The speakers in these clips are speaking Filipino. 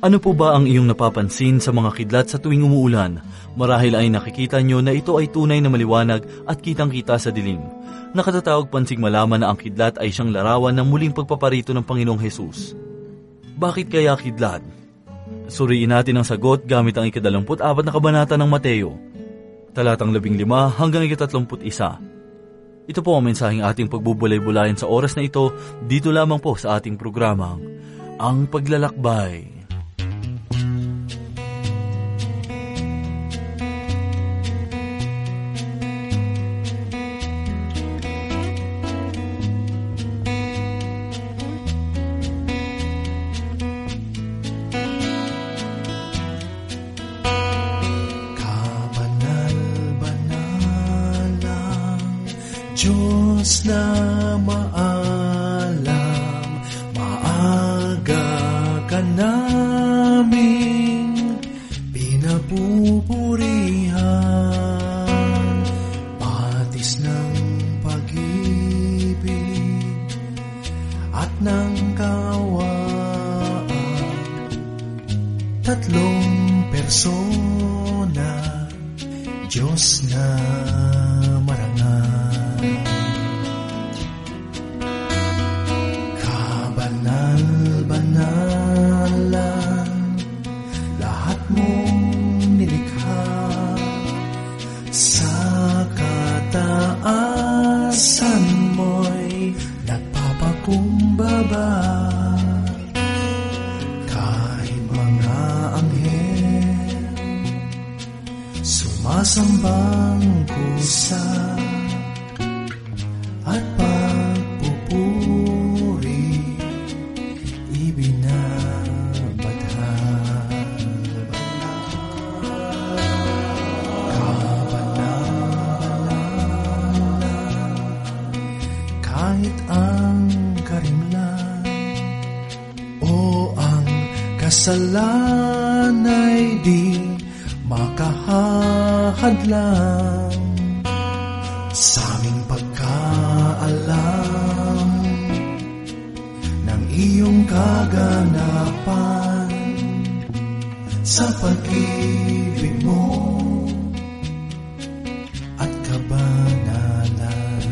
Ano po ba ang iyong napapansin sa mga kidlat sa tuwing umuulan? Marahil ay nakikita nyo na ito ay tunay na maliwanag at kitang-kita sa dilim. Nakatatawag pansing malaman na ang kidlat ay siyang larawan ng muling pagpaparito ng Panginoong Hesus. Bakit kaya kidlat? Suriin natin ang sagot gamit ang 24 na kabanata ng Mateo, talatang 15 hanggang 31. Ito po ang mensaheng ating pagbubulay-bulayan sa oras na ito, dito lamang po sa ating programang Ang Paglalakbay. Diyos na maalam, maaga ka naming pinapupurihan, patis ng pag-ibig at ng kaawaan, tatlong persona, Diyos na marangal. Kabanal-banalan, lahat mong nilikha, sa kataasan mo'y nagpapakumbaba. Kahit mga anghel sumasambang kusa at pagpupuri ibinabadhal. Kabanal-banalan, kahit ang karimlan o ang kasalan ay di makahahadlang sa aming pagkaalam ng iyong kaganapan sa pag-ibig mo at kabanalan.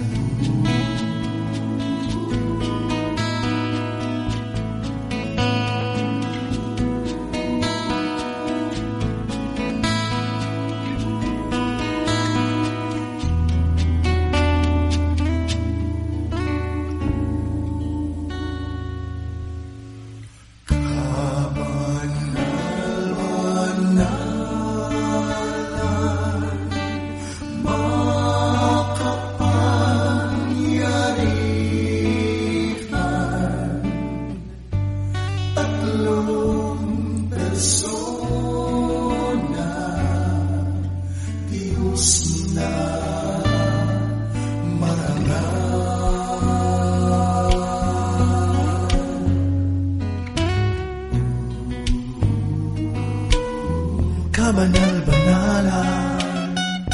Kabanal-banalan,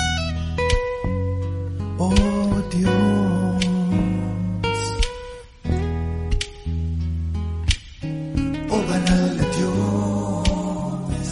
O Diyos, O banal na Diyos.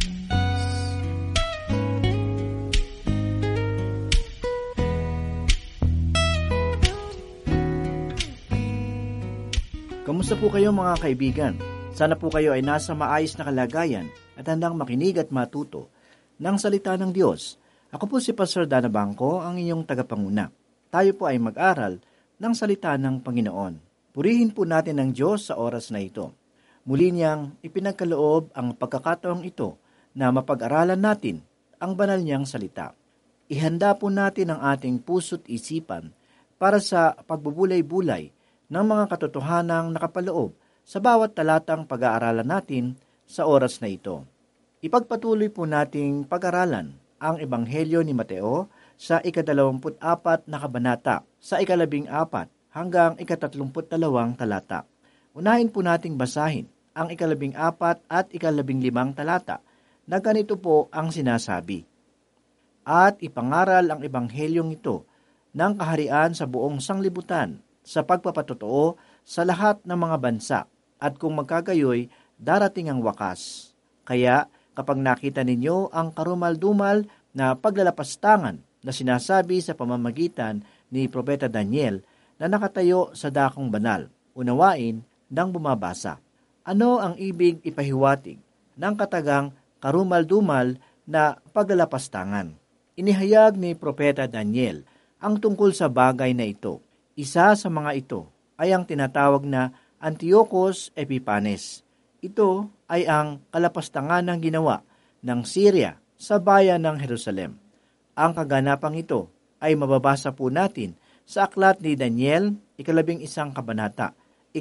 Kamusta po kayo mga kaibigan? Sana po kayo ay nasa maayos na kalagayan at handang makinig at matuto ng salita ng Diyos. Ako po si Pastor Dana Bangko, ang inyong tagapanguna. Tayo po ay mag-aral ng salita ng Panginoon. Purihin po natin ang Diyos sa oras na ito. Muli niyang ipinagkaloob ang pagkakataong ito na mapag-aralan natin ang banal niyang salita. Ihanda po natin ang ating puso't isipan para sa pagbubulay-bulay ng mga katotohanang nakapaloob sa bawat talatang pag-aaralan natin sa oras na ito. Ipagpatuloy po nating pag-aralan ang Ebanghelyo ni Mateo sa 24 na kabanata, sa 14 hanggang 32 talata. Unahin po nating basahin ang 14 at 15 talata na ganito po ang sinasabi. At ipangaral ang Ebanghelyong ito ng kaharian sa buong sanglibutan sa pagpapatotoo sa lahat ng mga bansa, at kung magkagayoy, darating ang wakas. Kaya kapag nakita ninyo ang karumal-dumal na paglalapastangan na sinasabi sa pamamagitan ni Propeta Daniel na nakatayo sa dakong banal, unawain ng bumabasa. Ano ang ibig ipahiwatig ng katagang karumal-dumal na paglalapastangan? Inihayag ni Propeta Daniel ang tungkol sa bagay na ito. Isa sa mga ito ay ang tinatawag na Antiochus Epiphanes. Ito ay ang kalapastangan ng ginawa ng Syria sa bayan ng Jerusalem. Ang kaganapang ito ay mababasa po natin sa aklat ni Daniel, 11 kabanata,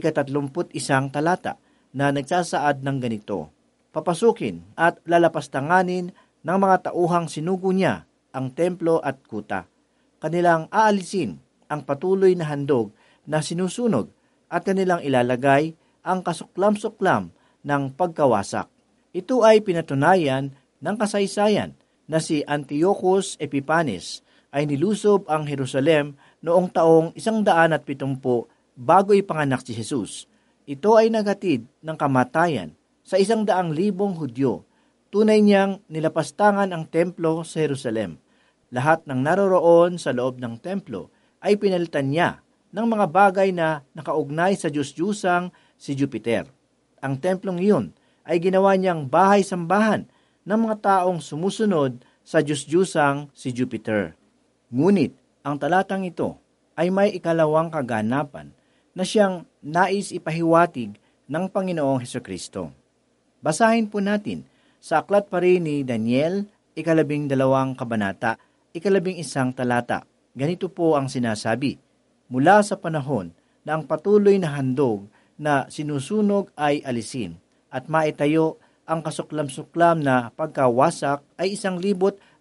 31 talata, na nagsasaad ng ganito: papasukin at lalapastanganin ng mga tauhang sinugo niya ang templo at kuta. Kanilang aalisin ang patuloy na handog na sinusunog at kanilang ilalagay ang kasuklam-suklam ng pagkawasak. Ito ay pinatunayan ng kasaysayan na si Antiochus Epiphanes ay nilusob ang Jerusalem noong taong 170 bago ipanganak si Jesus. Ito ay naghatid ng kamatayan sa 100,000 Hudyo. Tunay niyang nilapastangan ang templo sa Jerusalem. Lahat ng naroroon sa loob ng templo ay pinalitan niya ng mga bagay na nakaugnay sa Diyos-Diyusang si Jupiter. Ang templong iyon ay ginawa niyang bahay-sambahan ng mga taong sumusunod sa Diyos-Diyusang si Jupiter. Ngunit ang talatang ito ay may ikalawang kaganapan na siyang nais ipahiwatig ng Panginoong Hesukristo. Basahin po natin sa aklat pa rin ni Daniel, 12 kabanata, 11 talata. Ganito po ang sinasabi: mula sa panahon na ang patuloy na handog na sinusunog ay alisin at maitayo ang kasuklam-suklam na pagkawasak ay 1,270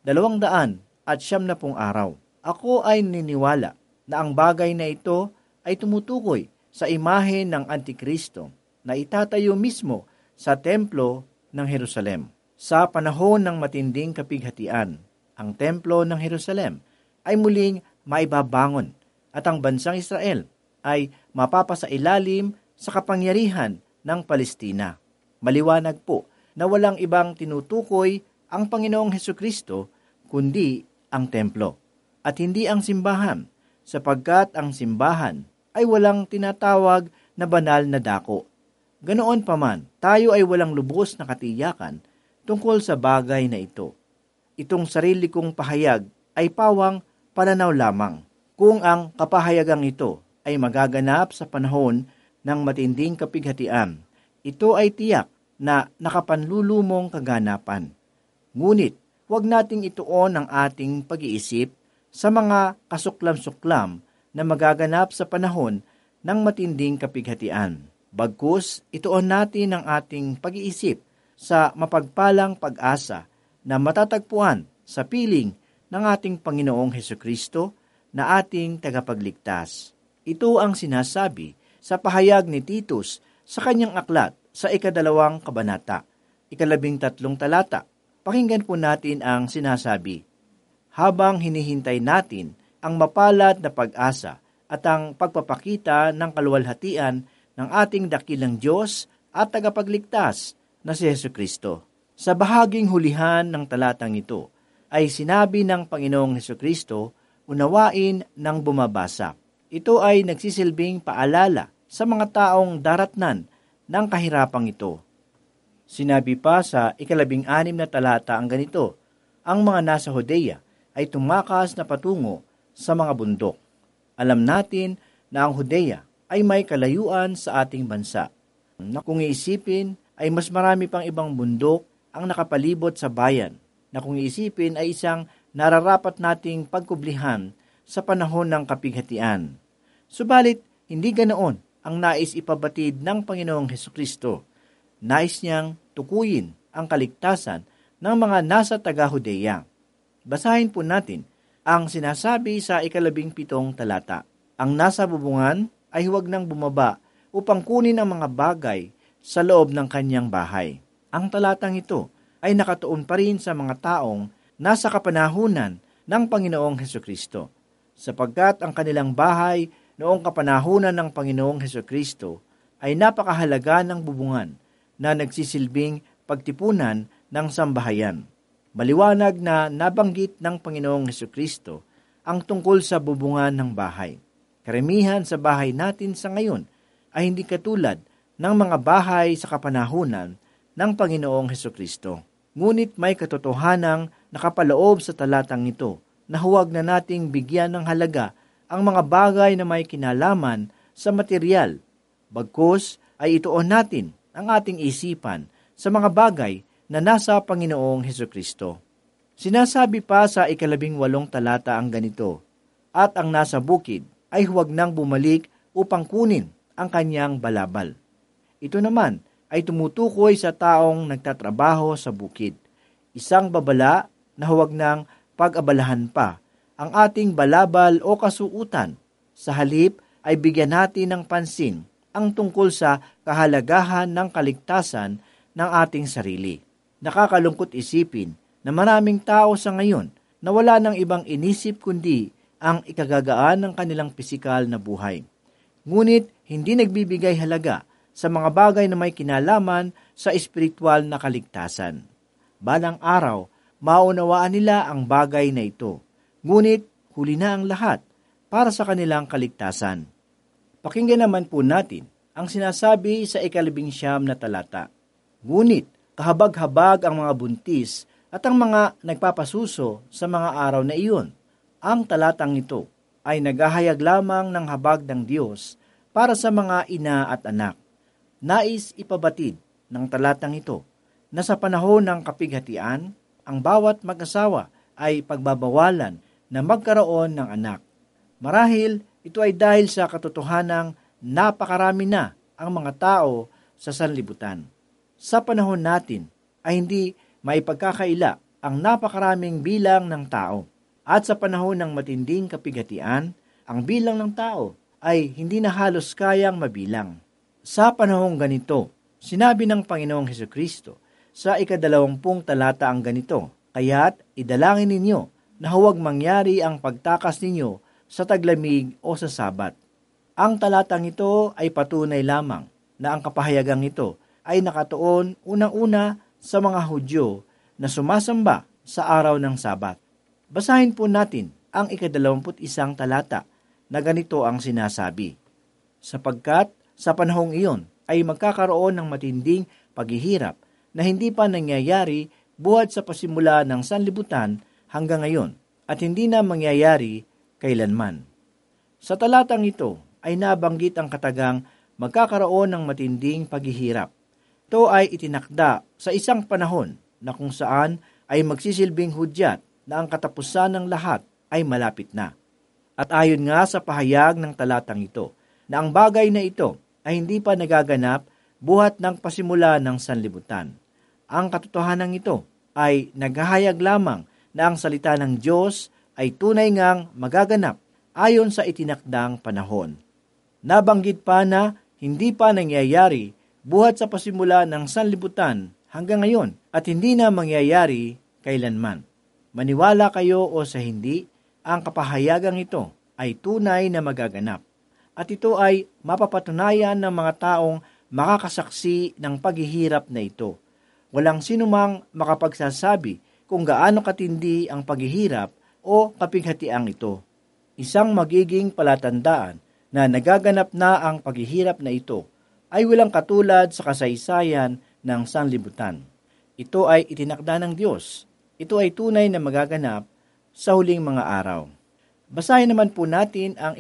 araw. Ako ay niniwala na ang bagay na ito ay tumutukoy sa imahe ng Antikristo na itatayo mismo sa templo ng Jerusalem. Sa panahon ng matinding kapighatian, ang templo ng Jerusalem ay muling maibabangon at ang bansang Israel ay mapapasailalim sa kapangyarihan ng Palestina. Maliwanag po na walang ibang tinutukoy ang Panginoong Hesukristo kundi ang templo at hindi ang simbahan, sapagkat ang simbahan ay walang tinatawag na banal na dako. Ganoon pa man, tayo ay walang lubos na katiyakan tungkol sa bagay na ito. Itong sarili kong pahayag ay pawang pananaw lamang. Kung ang kapahayagang ito ay magaganap sa panahon ng matinding kapighatian, ito ay tiyak na nakapanlulumong kaganapan. Ngunit, huwag nating ituon ang ating pag-iisip sa mga kasuklam-suklam na magaganap sa panahon ng matinding kapighatian. Bagkus, ituon natin ang ating pag-iisip sa mapagpalang pag-asa na matatagpuan sa piling ng ating Panginoong Hesukristo na ating tagapagligtas. Ito ang sinasabi sa pahayag ni Titus sa kanyang aklat sa 2 kabanata, 13 talata. Pakinggan po natin ang sinasabi: habang hinihintay natin ang mapalad na pag-asa at ang pagpapakita ng kaluwalhatian ng ating dakilang Diyos at tagapagligtas na si Hesukristo. Sa bahaging hulihan ng talatang ito ay sinabi ng Panginoong Hesukristo, unawain ng bumabasa. Ito ay nagsisilbing paalala sa mga taong daratnan ng kahirapang ito. Sinabi pa sa 16 na talata ang ganito: ang mga nasa Judea ay tumakas na patungo sa mga bundok. Alam natin na ang Judea ay may kalayuan sa ating bansa, na kung iisipin ay mas marami pang ibang bundok ang nakapalibot sa bayan, na kung iisipin ay isang nararapat nating pagkublihan sa panahon ng kapighatian. Subalit, hindi ganoon ang nais ipabatid ng Panginoong Hesukristo. Nais niyang tukuyin ang kaligtasan ng mga nasa taga-Judea. Basahin po natin ang sinasabi sa 17 talata. Ang nasa bubungan ay huwag nang bumaba upang kunin ang mga bagay sa loob ng kanyang bahay. Ang talatang ito ay nakatuon pa rin sa mga taong nasa kapanahunan ng Panginoong Hesukristo, sapagkat ang kanilang bahay noong kapanahunan ng Panginoong Hesukristo ay napakahalaga ng bubungan na nagsisilbing pagtipunan ng sambahayan. Maliwanag na nabanggit ng Panginoong Hesukristo ang tungkol sa bubungan ng bahay. Karamihan sa bahay natin sa ngayon ay hindi katulad ng mga bahay sa kapanahunan ng Panginoong Hesukristo. Ngunit may katotohanang nakapaloob sa talatang ito na huwag na nating bigyan ng halaga ang mga bagay na may kinalaman sa material. Bagkus ay ituon natin ang ating isipan sa mga bagay na nasa Panginoong Hesukristo. Sinasabi pa sa 18 talata ang ganito, "At ang nasa bukid ay huwag nang bumalik upang kunin ang kanyang balabal." Ito naman ay tumutukoy sa taong nagtatrabaho sa bukid. Isang babala na huwag nang pag-abalahan pa ang ating balabal o kasuutan. Sa halip ay bigyan natin ng pansin ang tungkol sa kahalagahan ng kaligtasan ng ating sarili. Nakakalungkot isipin na maraming tao sa ngayon na wala ng ibang inisip kundi ang ikagagaan ng kanilang pisikal na buhay. Ngunit hindi nagbibigay halaga sa mga bagay na may kinalaman sa espiritual na kaligtasan. Balang araw, maunawaan nila ang bagay na ito. Ngunit huli na ang lahat para sa kanilang kaligtasan. Pakinggan naman po natin ang sinasabi sa 19 na talata. "Ngunit kahabag-habag ang mga buntis at ang mga nagpapasuso sa mga araw na iyon." Ang talatang ito ay naghahayag lamang ng habag ng Diyos para sa mga ina at anak. Nais ipabatid ng talatang ito na sa panahon ng kapighatian, ang bawat mag-asawa ay pagbabawalan na magkaroon ng anak. Marahil ito ay dahil sa katotohanang napakarami na ang mga tao sa sanlibutan. Sa panahon natin ay hindi maipagkakaila ang napakaraming bilang ng tao. At sa panahon ng matinding kapighatian, ang bilang ng tao ay hindi na halos kayang mabilang. Sa panahong ganito, sinabi ng Panginoong Hesukristo sa 20 talata ang ganito, "Kaya't idalangin ninyo na huwag mangyari ang pagtakas ninyo sa taglamig o sa Sabat." Ang talatang ito ay patunay lamang na ang kapahayagang ito ay nakatuon unang-una sa mga Hudyo na sumasamba sa araw ng Sabat. Basahin po natin ang 21 talata na ganito ang sinasabi, "Sapagkat sa panahong iyon ay magkakaroon ng matinding paghihirap na hindi pa nangyayari buhat sa pasimula ng sanlibutan hanggang ngayon at hindi na mangyayari kailanman." Sa talatang ito ay nabanggit ang katagang magkakaroon ng matinding paghihirap. Ito ay itinakda sa isang panahon na kung saan ay magsisilbing hudyat na ang katapusan ng lahat ay malapit na. At ayon nga sa pahayag ng talatang ito, na ang bagay na ito ay hindi pa nagaganap buhat ng pasimula ng sanlibutan. Ang katotohanan ito ay naghahayag lamang na ang salita ng Diyos ay tunay ngang magaganap ayon sa itinakdang panahon. Nabanggit pa na hindi pa nangyayari buhat sa pasimula ng sanlibutan hanggang ngayon at hindi na mangyayari kailanman. Maniwala kayo o sa hindi, ang kapahayagang ito ay tunay na magaganap. At ito ay mapapatunayan ng mga taong makakasaksi ng paghihirap na ito. Walang sinumang makapagsasabi kung gaano katindi ang paghihirap o kapighatiang ito. Isang magiging palatandaan na nagaganap na ang paghihirap na ito ay walang katulad sa kasaysayan ng sanlibutan. Ito ay itinakda ng Diyos. Ito ay tunay na magaganap sa huling mga araw. Basahin naman po natin ang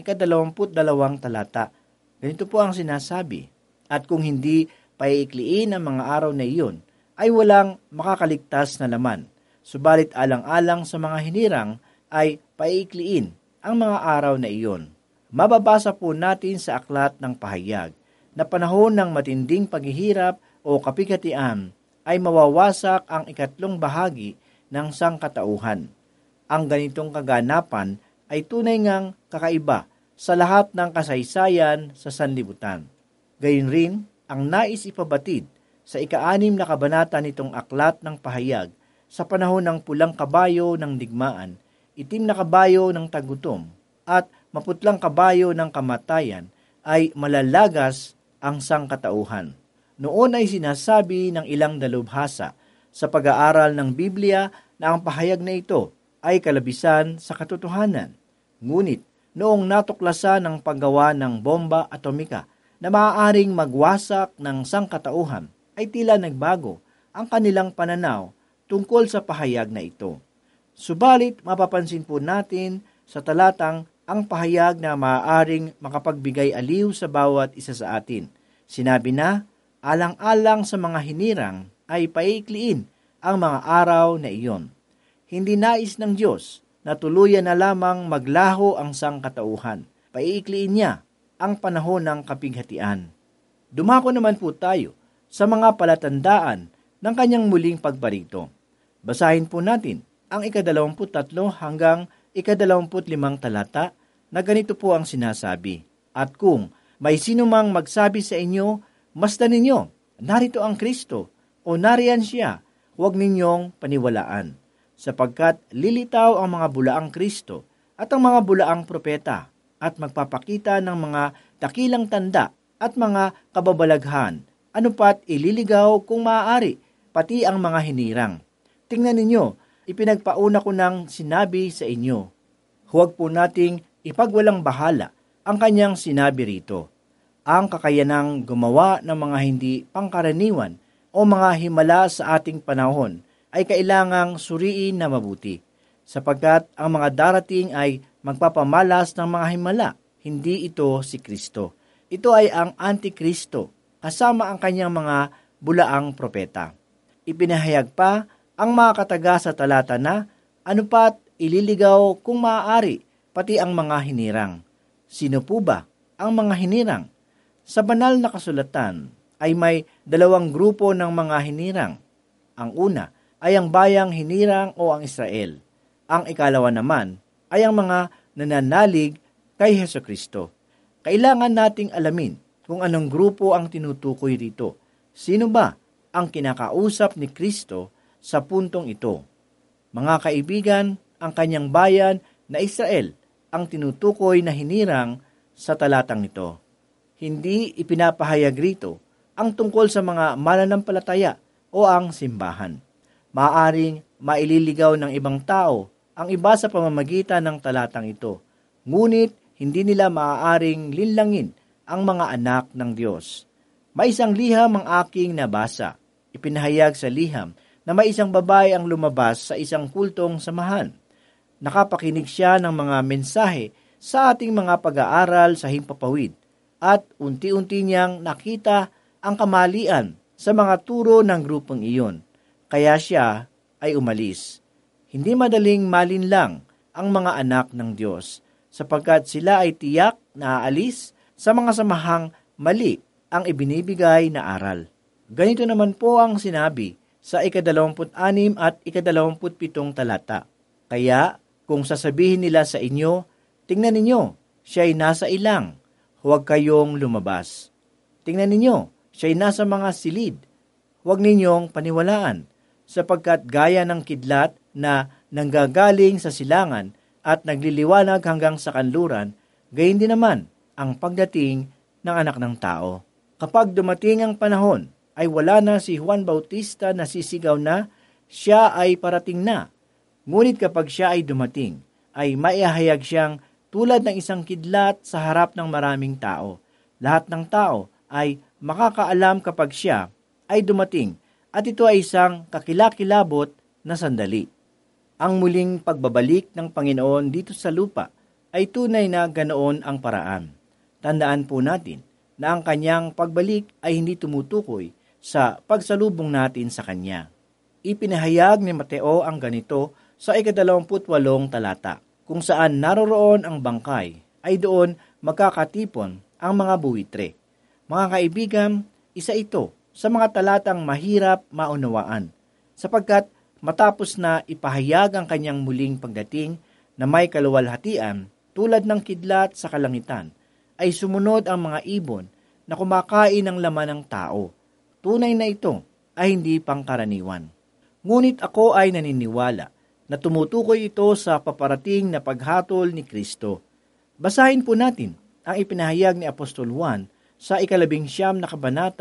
22 talata. Ganito po ang sinasabi, "At kung hindi paiikliin ang mga araw na iyon, ay walang makakaligtas na laman. Subalit alang-alang sa mga hinirang ay paiikliin ang mga araw na iyon." Mababasa po natin sa aklat ng pahayag na panahon ng matinding paghihirap o kapighatian ay mawawasak ang 3 bahagi ng sangkatauhan. Ang ganitong kaganapan ay tunay ngang kakaiba sa lahat ng kasaysayan sa sanlibutan. Gayon rin ang nais ipabatid sa 6 na kabanata nitong aklat ng pahayag sa panahon ng pulang kabayo ng digmaan, itim na kabayo ng tagutom, at maputlang kabayo ng kamatayan ay malalagas ang sangkatauhan. Noon ay sinasabi ng ilang dalubhasa sa pag-aaral ng Biblia na ang pahayag na ito ay kalabisan sa katotohanan. Ngunit noong natuklasan ng paggawa ng bomba atomika na maaaring magwasak ng sangkatauhan, ay tila nagbago ang kanilang pananaw tungkol sa pahayag na ito. Subalit mapapansin po natin sa talatang ang pahayag na maaaring makapagbigay aliw sa bawat isa sa atin. Sinabi na, alang-alang sa mga hinirang ay paikliin ang mga araw na iyon. Hindi nais ng Diyos na tuluyan na lamang maglaho ang sangkatauhan. Paiikliin niya ang panahon ng kapighatian. Dumako naman po tayo sa mga palatandaan ng kanyang muling pagbarito. Basahin po natin ang 23 hanggang 25 talata na ganito po ang sinasabi. At kung may sino mang magsabi sa inyo, masdan ninyo, narito ang Kristo, o nariyan siya, huwag ninyong paniwalaan, sapagkat lilitaw ang mga bulaang Kristo at ang mga bulaang propeta, at magpapakita ng mga dakilang tanda at mga kababalaghan, ano pat ililigaw kung maaari, pati ang mga hinirang. Tingnan ninyo, ipinagpauna ko ng sinabi sa inyo. Huwag po nating ipagwalang bahala ang kanyang sinabi rito. Ang kakayanang gumawa ng mga hindi pangkaraniwan o mga himala sa ating panahon ay kailangang suriin na mabuti, sapagkat ang mga darating ay magpapamalas ng mga himala. Hindi ito si Kristo. Ito ay ang Antikristo, kasama ang kanyang mga bulaang propeta. Ipinahayag pa ang mga kataga sa talata na, ano pat ililigaw kung maaari, pati ang mga hinirang. Sino po ba ang mga hinirang? Sa banal na kasulatan ay may dalawang grupo ng mga hinirang. Ang una ay ang bayang hinirang o ang Israel. Ang ikalawa naman ay ang mga nananalig kay Hesukristo. Kailangan nating alamin kung anong grupo ang tinutukoy rito. Sino ba ang kinakausap ni Kristo sa puntong ito? Mga kaibigan, ang kanyang bayan na Israel ang tinutukoy na hinirang sa talatang ito. Hindi ipinapahayag rito ang tungkol sa mga mananampalataya o ang simbahan. Maaring maililigaw ng ibang tao ang iba sa pamamagitan ng talatang ito. Ngunit hindi nila maaaring linlangin ang mga anak ng Diyos. May isang liham ang aking nabasa. Ipinahayag sa liham na may isang babae ang lumabas sa isang kultong samahan. Nakapakinig siya ng mga mensahe sa ating mga pag-aaral sa himpapawid at unti-unti niyang nakita ang kamalian sa mga turo ng grupong iyon. Kaya siya ay umalis. Hindi madaling malinlang ang mga anak ng Diyos sapagkat sila ay tiyak na aalis sa mga samahang mali ang ibinibigay na aral. Ganito naman po ang sinabi sa 26 at 27 talata. Kaya kung sasabihin nila sa inyo, tingnan ninyo, siya'y nasa ilang, huwag kayong lumabas. Tingnan ninyo, siya'y nasa mga silid, huwag ninyong paniwalaan, sapagkat gaya ng kidlat na nanggagaling sa silangan at nagliliwanag hanggang sa kanluran, gayon din naman ang pagdating ng anak ng tao. Kapag dumating ang panahon, ay wala na si Juan Bautista na sisigaw na siya ay parating na. Ngunit kapag siya ay dumating, ay maihahayag siyang tulad ng isang kidlat sa harap ng maraming tao. Lahat ng tao ay makakaalam kapag siya ay dumating at ito ay isang kakilakilabot na sandali. Ang muling pagbabalik ng Panginoon dito sa lupa ay tunay na ganoon ang paraan. Tandaan po natin na ang kanyang pagbalik ay hindi tumutukoy sa pagsalubong natin sa kanya. Ipinahayag ni Mateo ang ganito sa 28 talata, kung saan naroroon ang bangkay, ay doon magkakatipon ang mga buwitre. Mga kaibigan, isa ito sa mga talatang mahirap maunawaan, sapagkat matapos na ipahayag ang kanyang muling pagdating na may kaluwalhatian tulad ng kidlat sa kalangitan, ay sumunod ang mga ibon na kumakain ng laman ng tao. Tunay na ito ay hindi pangkaraniwan. Ngunit ako ay naniniwala na tumutukoy ito sa paparating na paghatol ni Kristo. Basahin po natin ang ipinahayag ni Apostol Juan sa 19 na kabanata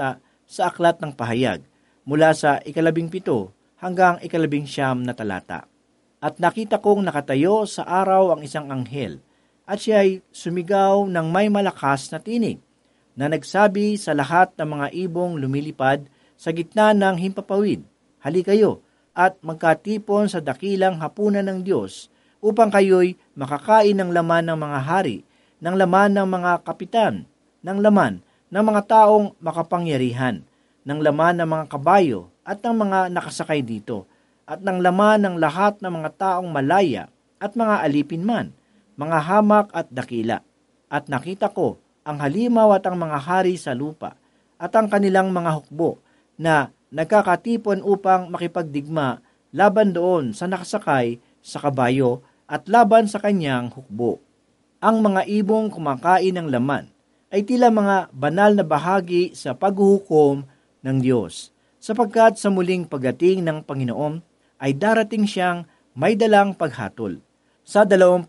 sa Aklat ng Pahayag mula sa 17 hanggang 19 na talata. At nakita kong nakatayo sa araw ang isang anghel, at siya ay sumigaw ng may malakas na tinig, na nagsabi sa lahat ng mga ibong lumilipad sa gitna ng himpapawid, "Hali kayo at magkatipon sa dakilang hapunan ng Diyos, upang kayo'y makakain ng laman ng mga hari, ng laman ng mga kapitan, ng laman ng mga taong makapangyarihan, ng laman ng mga kabayo at ng mga nakasakay dito, at ng laman ng lahat ng mga taong malaya at mga alipin man, mga hamak at dakila. At nakita ko ang halimaw at ang mga hari sa lupa, at ang kanilang mga hukbo na nagkakatipon upang makipagdigma laban doon sa nakasakay sa kabayo at laban sa kanyang hukbo. Ang mga ibong kumakain ng laman ay tila mga banal na bahagi sa paghuhukom ng Diyos, sapagkat sa muling pagdating ng Panginoon ay darating siyang may dalang paghatol. Sa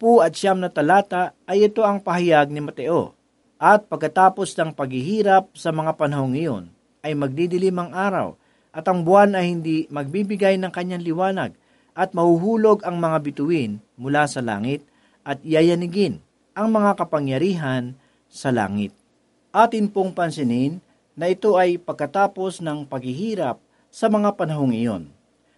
29 na talata ay ito ang pahayag ni Mateo. At pagkatapos ng paghihirap sa mga panahong iyon, ay magdidilim ang araw, at ang buwan ay hindi magbibigay ng kanyang liwanag, at mahuhulog ang mga bituin mula sa langit, at yayanigin ang mga kapangyarihan sa langit. Atin pong pansinin na ito ay pagkatapos ng paghihirap sa mga panahong iyon.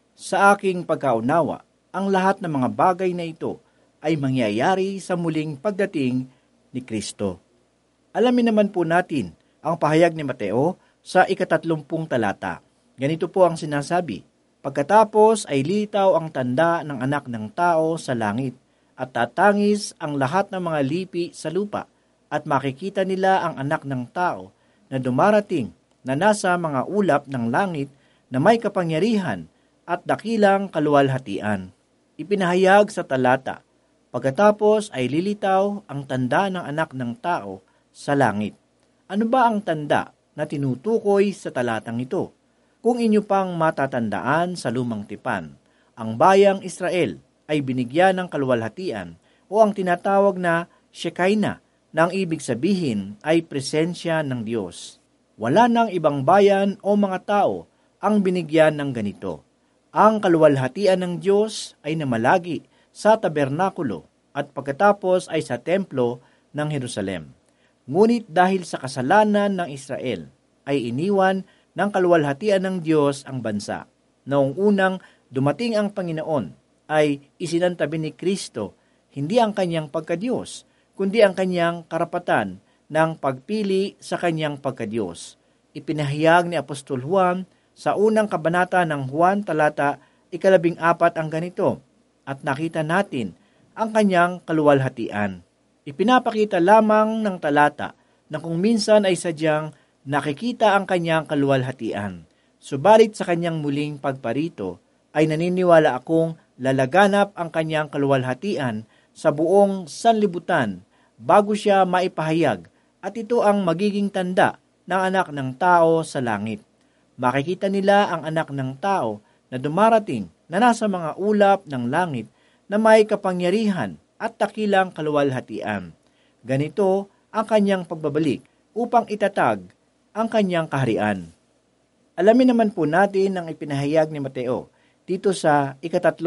Sa aking pagkaunawa, ang lahat ng mga bagay na ito ay mangyayari sa muling pagdating ni Kristo. Alamin naman po natin ang pahayag ni Mateo sa 30 talata. Ganito po ang sinasabi, "Pagkatapos ay litaw ang tanda ng anak ng tao sa langit, at tatangis ang lahat ng mga lipi sa lupa, at makikita nila ang anak ng tao na dumarating na nasa mga ulap ng langit na may kapangyarihan at dakilang kaluwalhatian." Ipinahayag sa talata, pagkatapos ay lilitaw ang tanda ng anak ng tao sa langit. Ano ba ang tanda na tinutukoy sa talatang ito? Kung inyo pang matatandaan sa lumang tipan, ang bayang Israel ay binigyan ng kaluwalhatian o ang tinatawag na Shekinah, na ang ibig sabihin ay presensya ng Diyos. Wala nang ibang bayan o mga tao ang binigyan ng ganito. Ang kaluwalhatian ng Diyos ay namalagi sa tabernakulo at pagkatapos ay sa templo ng Jerusalem. Ngunit dahil sa kasalanan ng Israel, ay iniwan ng kaluwalhatian ng Diyos ang bansa. Noong unang dumating ang Panginoon, ay isinantabi ni Kristo hindi ang kanyang pagkadiyos, kundi ang kanyang karapatan ng pagpili sa kanyang pagkadiyos. Ipinahayag ni Apostol Juan sa unang kabanata ng Juan talata 14 ang ganito, "At nakita natin ang kanyang kaluwalhatian." Ipinapakita lamang ng talata na kung minsan ay sadyang nakikita ang kanyang kaluwalhatian. Subalit sa kanyang muling pagparito ay naniniwala akong lalaganap ang kanyang kaluwalhatian sa buong sanlibutan bago siya maipahayag, at ito ang magiging tanda ng anak ng tao sa langit. Makikita nila ang anak ng tao na dumarating na nasa mga ulap ng langit na may kapangyarihan at dakilang kaluwalhatian. Ganito ang kanyang pagbabalik upang itatag ang kanyang kaharian. Alamin naman po natin ang ipinahayag ni Mateo dito sa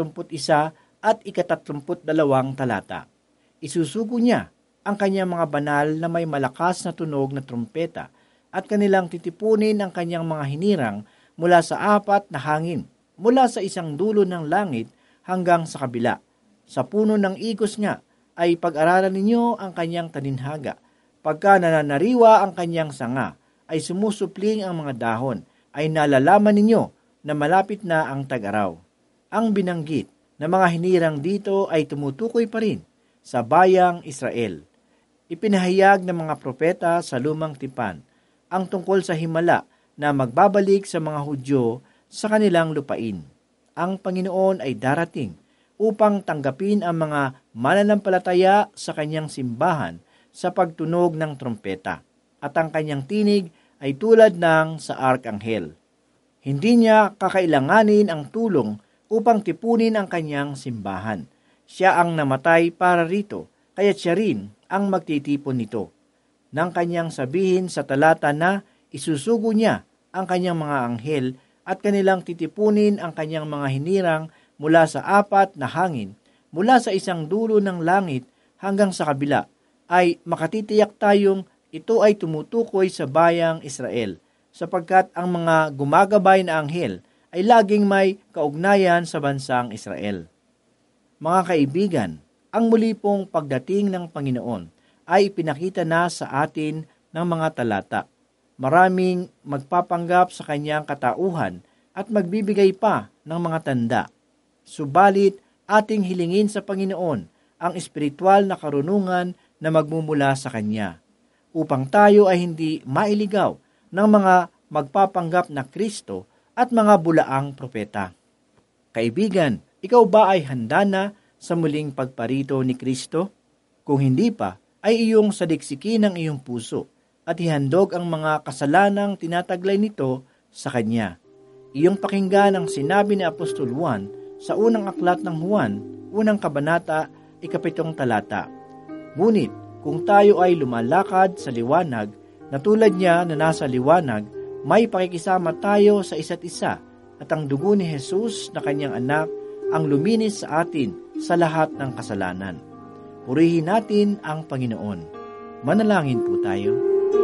31 at 32 talata. Isusugo niya ang kanyang mga banal na may malakas na tunog na trumpeta, at kanilang titipunin ang kanyang mga hinirang mula sa 4 na hangin, mula sa isang dulo ng langit hanggang sa kabila. Sa puno ng igos nga ay pag-aralan ninyo ang kanyang taninhaga. Pagka nananariwa ang kanyang sanga, ay sumusupling ang mga dahon, ay nalalaman ninyo na malapit na ang tag-araw. Ang binanggit na mga hinirang dito ay tumutukoy pa rin sa bayang Israel. Ipinahayag ng mga propeta sa lumang tipan ang tungkol sa himala na magbabalik sa mga Hudyo sa kanilang lupain. Ang Panginoon ay darating upang tanggapin ang mga mananampalataya sa kanyang simbahan sa pagtunog ng trompeta, at ang kanyang tinig ay tulad ng sa arkanghel. Hindi niya kakailanganin ang tulong upang tipunin ang kanyang simbahan. Siya ang namatay para rito, kaya't siya rin ang magtitipon nito. Nang kanyang sabihin sa talata na isusugo niya ang kanyang mga anghel at kanilang titipunin ang kanyang mga hinirang mula sa 4 na hangin, mula sa isang dulo ng langit hanggang sa kabila, ay makatitiyak tayong ito ay tumutukoy sa bayang Israel, sapagkat ang mga gumagabay na anghel ay laging may kaugnayan sa bansang Israel. Mga kaibigan, ang muli pong pagdating ng Panginoon ay ipinakita na sa atin ng mga talata. Maraming magpapanggap sa kanyang katauhan at magbibigay pa ng mga tanda. Subalit, ating hilingin sa Panginoon ang espiritual na karunungan na magmumula sa Kanya, upang tayo ay hindi mailigaw ng mga magpapanggap na Kristo at mga bulaang propeta. Kaibigan, ikaw ba ay handa na sa muling pagparito ni Kristo? Kung hindi pa, ay iyong sadiksikin ang iyong puso at ihandog ang mga kasalanang tinataglay nito sa Kanya. Iyong pakinggan ang sinabi ni Apostol Juan sa unang aklat ng Juan, unang kabanata, 7 talata. Ngunit kung tayo ay lumalakad sa liwanag, na tulad niya na nasa liwanag, may pakikisama tayo sa isa't isa, at ang dugo ni Jesus na kanyang anak ang luminis sa atin sa lahat ng kasalanan. Purihin natin ang Panginoon. Manalangin po tayo.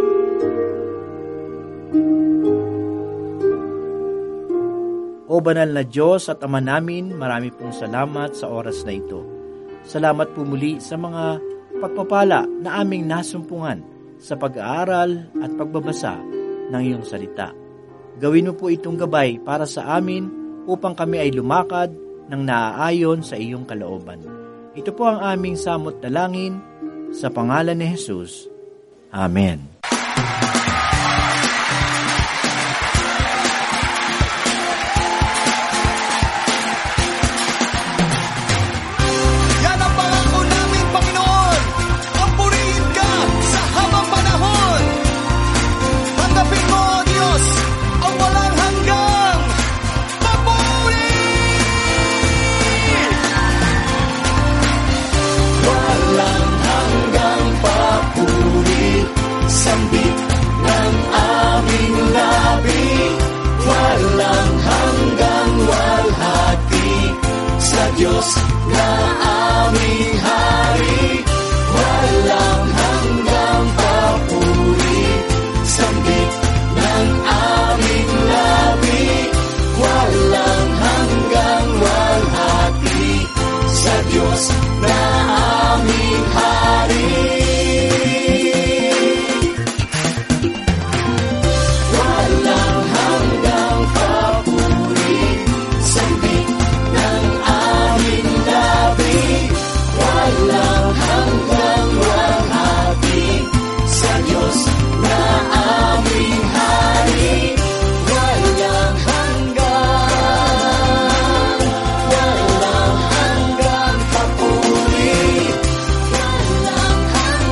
O banal na Diyos at Ama namin, marami pong salamat sa oras na ito. Salamat po muli sa mga pagpapala na aming nasumpungan sa pag-aaral at pagbabasa ng iyong salita. Gawin mo po itong gabay para sa amin upang kami ay lumakad ng naaayon sa iyong kalooban. Ito po ang aming samot dalangin sa pangalan ni Jesus. Amen. Diyos na aming hari, walang hanggang papuri, sambit ng aming labi, walang hanggang walhati, sa Diyos na aming hari. Walang hanggang papuri, sambit ng aming labi, walang hanggang walhati, sa Diyos na aming hari. Walang hanggang papuri, walang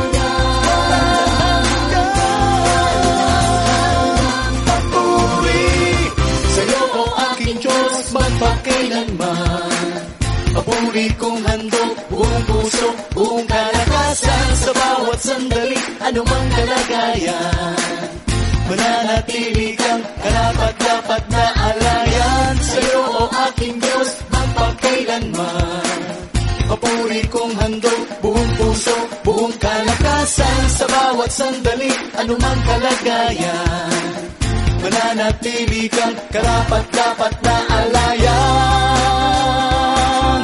hanggang papuri, sa iyo o aking Diyos magpakailanman. Papuri kong handog, buong puso, buong kalakasan, sa bawat sandali, anumang kalagayan. Mananatili kang karapat-dapat na alayan, sa iyo o aking Diyos magpakailanman. Papuri kong handog, buong puso, buong kalakasan, sa bawat sandali, anumang kalagayan. Mananatili kang karapat-dapat na alayan.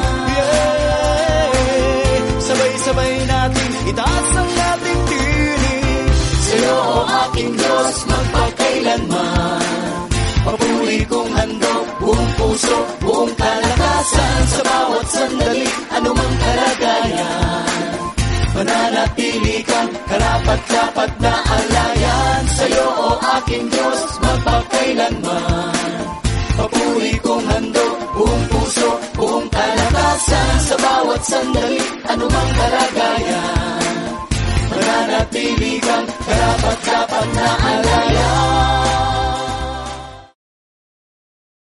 Sabay-sabay natin itaas ang ating tinig, sa iyo o aking Diyos magpakailanman. Papuri kong handog, buong puso, buong kalakasan, sa bawat sandali, anumang kalagayan. Mananatili kang karapat-dapat na alayan, sa iyo o aking Diyos magpakailanman. Papuri kong handog,